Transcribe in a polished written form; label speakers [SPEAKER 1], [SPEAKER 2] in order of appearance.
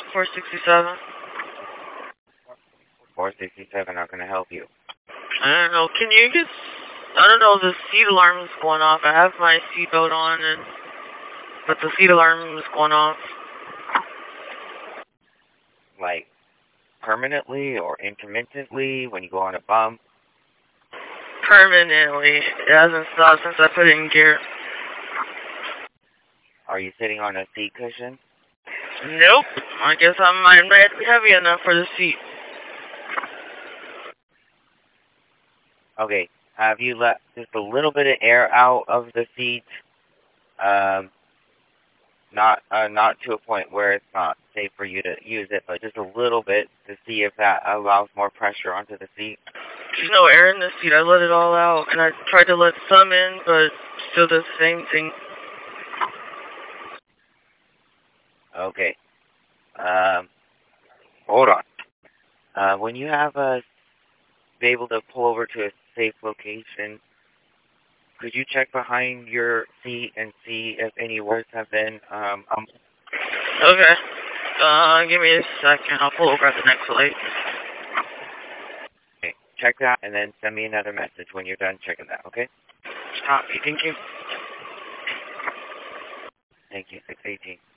[SPEAKER 1] 467.
[SPEAKER 2] 467, how can I help you?
[SPEAKER 1] I don't know. Can you just... I don't know, the seat alarm is going off. I have my seatbelt on, but the seat alarm is going off.
[SPEAKER 2] Like, permanently or intermittently when you go on a bump?
[SPEAKER 1] Permanently. It hasn't stopped since I put it in gear.
[SPEAKER 2] Are you sitting on a seat cushion?
[SPEAKER 1] Nope. I guess I'm not heavy enough for the seat.
[SPEAKER 2] Okay. Have you let just a little bit of air out of the seat? Not to a point where it's not safe for you to use it, but just a little bit to see if that allows more pressure onto the seat.
[SPEAKER 1] There's no air in the seat. I let it all out, and I tried to let some in, but still the same thing.
[SPEAKER 2] Okay. Hold on. When you have be able to pull over to a safe location, could you check behind your seat and see if any words have been
[SPEAKER 1] Okay. Give me a second. I'll pull over at the next light.
[SPEAKER 2] Okay. Check that and then send me another message when you're done checking that, okay?
[SPEAKER 1] Copy. Thank you.
[SPEAKER 2] Thank you. 618.